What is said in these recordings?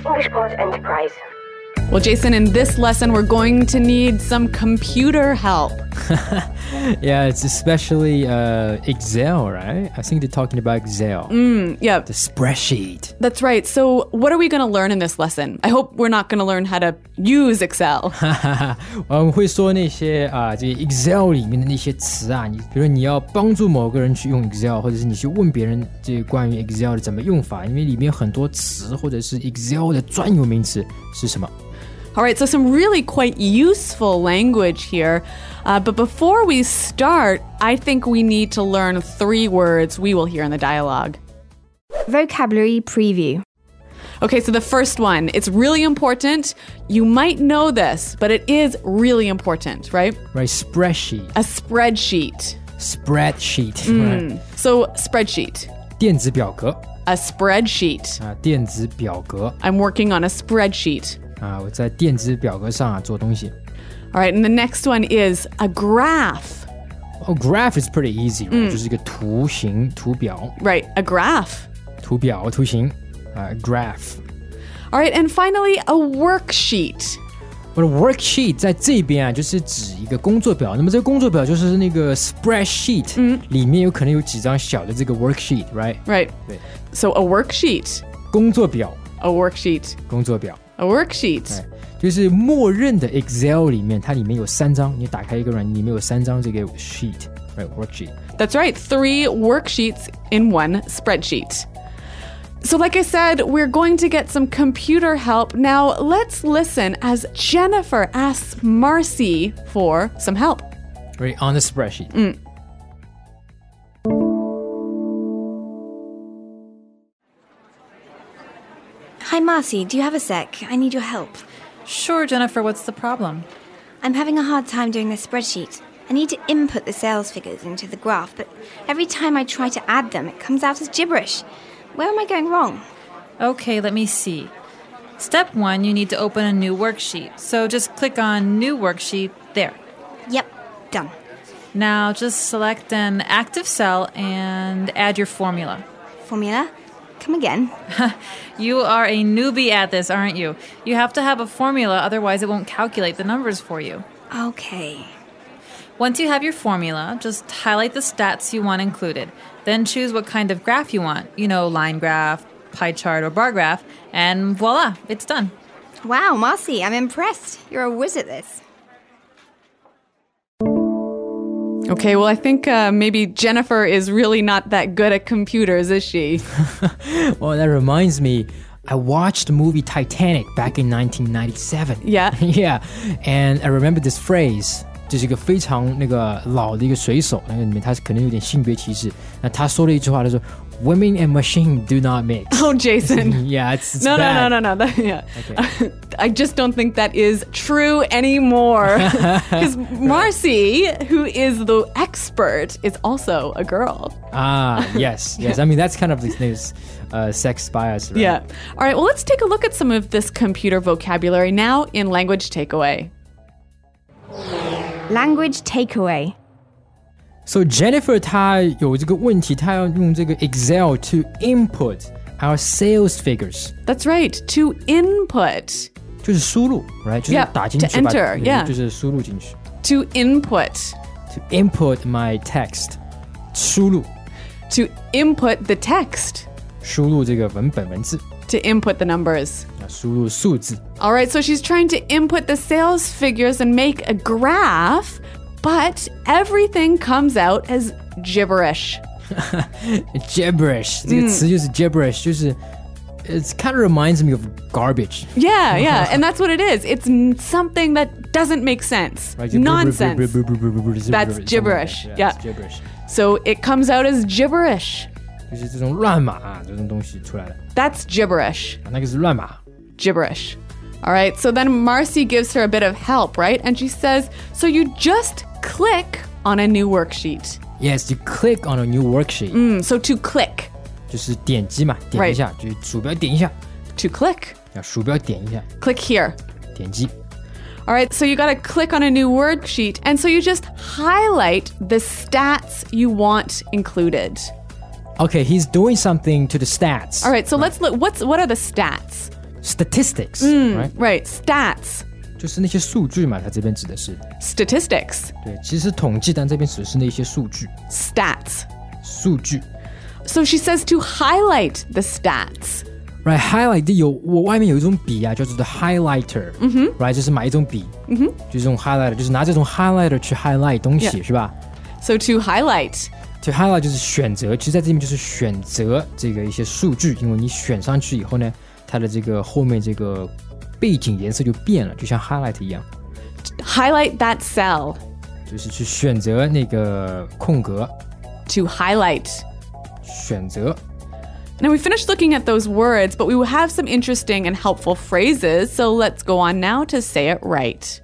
Englishport Enterprise. Well, Jason, in this lesson, we're going to need some computer help. Yeah, it's especially Excel, right? I think they're talking about Excel. Yeah. The spreadsheet. That's right. So what are we going to learn in this lesson? I hope we're not going to learn how to use Excel. 我们会说那些这个 Excel 里面的那些词啊，比如你要帮助某个人去用 Excel， 或者是你去问别人这个关于 Excel 的怎么用法，因为里面很多词或者是 Excel 的专有名词是什么？ All right, so some really quite useful language here. But before we start, I think we need to learn 3 words we will hear in the dialogue. Vocabulary preview. Okay, so the first one, it's really important. You might know this, but it is really important, right? Right, spreadsheet. A spreadsheet. Spreadsheet. Right. So, spreadsheet. 电子表格 A spreadsheet. 电子表格 I'm working on a spreadsheet. 我在电子表格上做东西。 All right, and the next one is a graph. Oh, graph is pretty easy, right? 就是一个图形、图表。 Right, a graph. 图表、图形graph. All right, and finally, a worksheet. 我的 worksheet 在这边啊，就是指一个工作表。那么这个工作表就是那个 spreadsheet，里面有可能有几张小的这个 worksheet, right? Right. 对 So a worksheet. 工作表， A worksheet. 工作表。 A worksheet. 就是默认的 Excel 里面，它里面有3张，你打开一个软件，里面有3张这个 sheet, right? Worksheet. That's right, 3 worksheets in 1 spreadsheet. So like I said, we're going to get some computer help. Now let's listen as Jennifer asks Marcy for some help. Right, on the spreadsheet. Hi, Marcy. Do you have a sec? I need your help. Sure, Jennifer, what's the problem? I'm having a hard time doing this spreadsheet. I need to input the sales figures into the graph, but every time I try to add them, it comes out as gibberish. Where am I going wrong? Okay, let me see. Step 1, you need to open a new worksheet. So just click on New Worksheet there. Yep, done. Now just select an active cell and add your formula. Formula? Come again. You are a newbie at this, aren't you? You have to have a formula, otherwise it won't calculate the numbers for you. Okay. Once you have your formula, just highlight the stats you want included. Then choose what kind of graph you want. You know, line graph, pie chart, or bar graph. And voila, it's done. Wow, Marcy, I'm impressed. You're a whiz at this. Okay, well, I think maybe Jennifer is really not that good at computers, is she? Well, that reminds me, I watched the movie Titanic back in 1997. Yeah? Yeah, and I remember this phrase. 就是一个非常那个老的一个水手，那个里面他可能有点性别歧视。那他说了一句话，他说 "Women and machine do not mix." Oh, Jason. Yeah, it's No. bad. No. Yeah. Okay. I just don't think that is true anymore. Because Marcy, who is the expert, is also a girl. Yes. I mean, that's kind of this sex bias, right? Yeah. All right, well, let's take a look at some of this computer vocabulary now in Language Takeaway. Language takeaway. So Jennifer 她有这个问题，她要用这个 Excel to input our sales figures. That's right, to input. 就是输入 right? 就是 Yeah, 打进去 to enter, yeah. 就是输入进去 To input. To input my text. 输入 To input the text. 输入这个文本文字 To input the numbers. 输入数字 All right, so she's trying to input the sales figures and make a graph, but everything comes out as gibberish. Gibberish 这个词就是 gibberish 就是 it kind of reminds me of garbage. Yeah, and that's what it is. It's something that doesn't make sense. Right? Nonsense. That's gibberish. Yeah. That's gibberish. So it comes out as gibberish. 就是这种乱码这种东西出来了 That's gibberish. 那个是乱码 Gibberish. All right, so then Marcy gives her a bit of help, right? And she says, so you just click on a new worksheet. Yes, you click on a new worksheet. So to click. 就是点击嘛，点一下 就是鼠标点一下 To click. 鼠标点一下 Click here. 点击 All right, so you got to click on a new worksheet. And so you just highlight the stats you want included. Okay, he's doing something to the stats. All right, so let's look. What are the stats? statistics， Right, stats, 就是那些数据嘛，它这边指的是 statistics, 对，其实统计，但这边指的是那些数据 stats. 数据。 So she says to highlight the stats. Right, highlight 我外面有一种笔啊，叫做 the highlighter。Right， 就是买一种笔，就是这种 highlighter， 就是拿这种 highlighter 去 highlight 东西， Yeah. 是吧？ So to highlight. To highlight 就是选择，其实在这里面就是选择这个一些数据，因为你选上去以后呢，它的这个后面这个背景颜色就变了，就像 highlight 一样。 Highlight that cell. 就是去选择那个空格， To highlight. 选择。 Now we finished looking at those words, but we will have some interesting and helpful phrases, so let's go on now to say it right.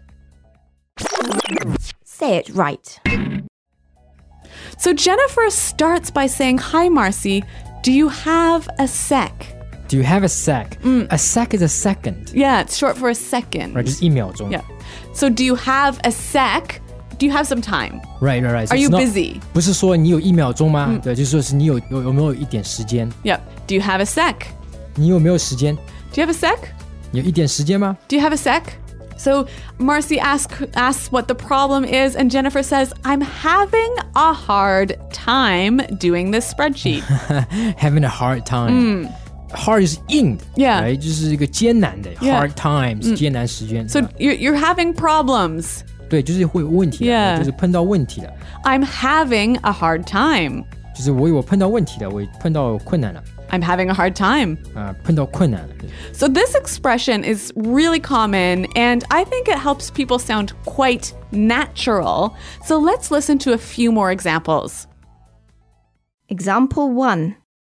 Say it right. So Jennifer starts by saying, "Hi, Marcy. Do you have a sec?" Do you have a sec? A sec is a second. Yeah, it's short for a second. Right, 就是1秒钟。 Yeah. So do you have a sec? Do you have some time? Right. So Are you it's not- busy? 不是说你有1秒钟吗？对，就是说是你有没有一点时间？ Yep. Do you have a sec? 你有没有时间？ Do you have a sec? 你有一点时间吗？ Do you have a sec? So Marcy asks what the problem is, and Jennifer says, "I'm having a hard time doing this spreadsheet." Having a hard time. Hard 是硬的 Yeah. right? 就是一个艰难的 Yeah. hard times，艰难时间。 So you're having problems. 对，就是会有问题的 Yeah. 就是碰到问题了， I'm having a hard time. 就是我碰到问题了，我碰到困难了 I'm having a hard time. 碰到困难了。 So this expression is really common, and I think it helps people sound quite natural. So let's listen to a few more examples. Example 1.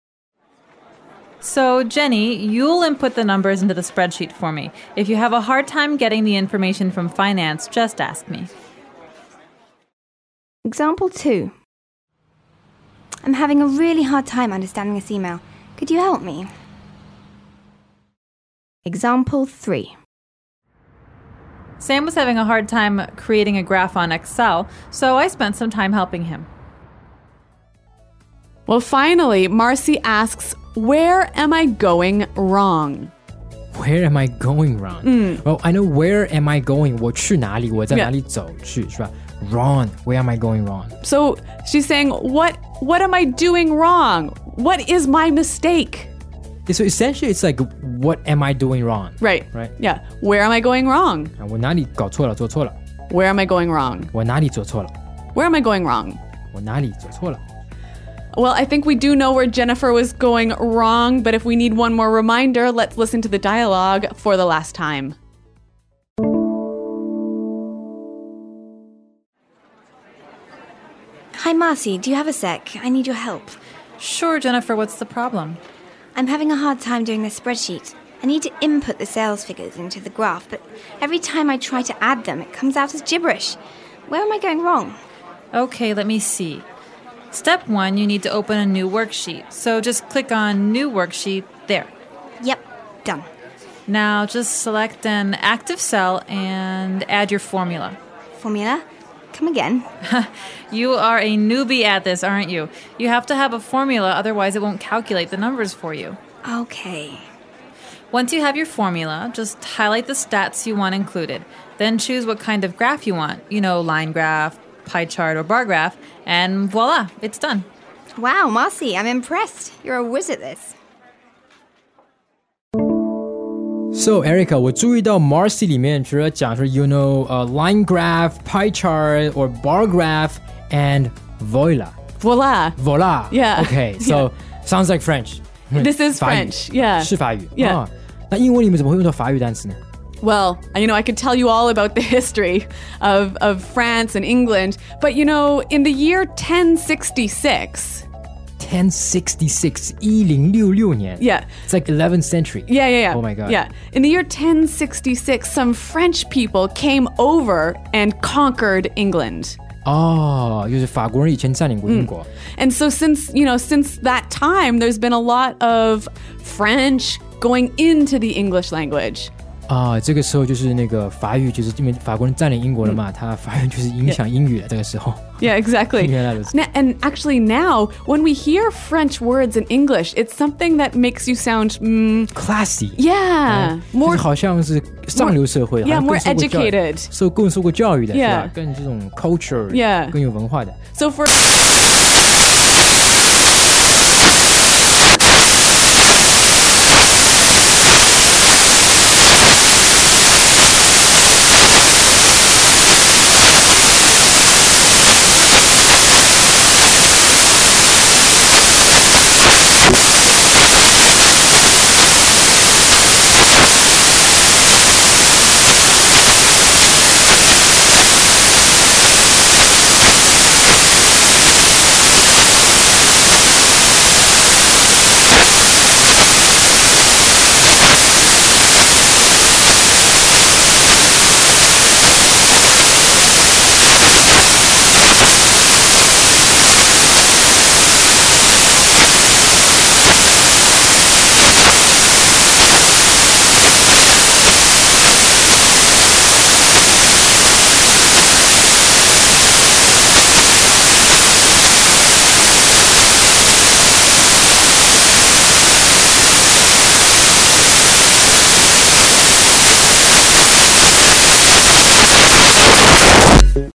So, Jenny, you'll input the numbers into the spreadsheet for me. If you have a hard time getting the information from finance, just ask me. Example 2. I'm having a really hard time understanding this email. Could you help me? Example 3. Sam was having a hard time creating a graph on Excel, so I spent some time helping him. Well, finally, Marcy asks, "Where am I going wrong?" Where am I going wrong? Well, I know where am I going. 我去哪里？我在哪里走去？是吧？Wrong. Where am I going wrong? So she's saying, What am I doing wrong? What is my mistake? So essentially, it's like, what am I doing wrong? Right. Right. Yeah. Where am I going wrong? 我哪里搞错了？做错了？ Where am I going wrong? 我哪里做错了？ Where am I going wrong? 我哪里做错了？ Well, I think we do know where Jennifer was going wrong, but if we need one more reminder, let's listen to the dialogue for the last time. Hi, Marcy. Do you have a sec? I need your help. Sure, Jennifer, what's the problem? I'm having a hard time doing this spreadsheet. I need to input the sales figures into the graph, but every time I try to add them, it comes out as gibberish. Where am I going wrong? Okay, let me see. Step 1, you need to open a new worksheet. So just click on New Worksheet there. Yep, done. Now just select an active cell and add your formula. Formula? Come again. You are a newbie at this, aren't you? You have to have a formula, otherwise it won't calculate the numbers for you. Okay. Once you have your formula, just highlight the stats you want included. Then choose what kind of graph you want. Line graph, pie chart, or bar graph. And voila, it's done. Wow, Marcy, I'm impressed. You're a whiz at this. So Erica, 我注意到 Marcy 里面除了讲说 line graph, pie chart, or bar graph, and voila. Voila. Voila. Yeah. Okay, so sounds like French. This is 法语 French. Yeah. 是法语 Yeah. 那英文里面怎么会用到法语单词呢？ Well, I could tell you all about the history of France and England, but in the year 1066. 1066 1066年 Yeah. It's like 11th century. Yeah. Oh my god. Yeah. In the year 1066, some French people came over and conquered England. 就是法国人以前占领过英国 And so since that time, there's been a lot of French going into the English language. 这个时候就是那个法语，就是因为法国人占领英国了嘛，他法语就是影响英语了。这个时候 Yeah, exactly. 原来如此。 And actually now, when we hear French words in English, it's something that makes you sound, classy. yeah, 就 more 是好像是上流社会 yeah, 好 more 像更受过教育 educated. 更受过教育的 Yeah. 是吧？更这种 culture Yeah. 更有文化的。 So for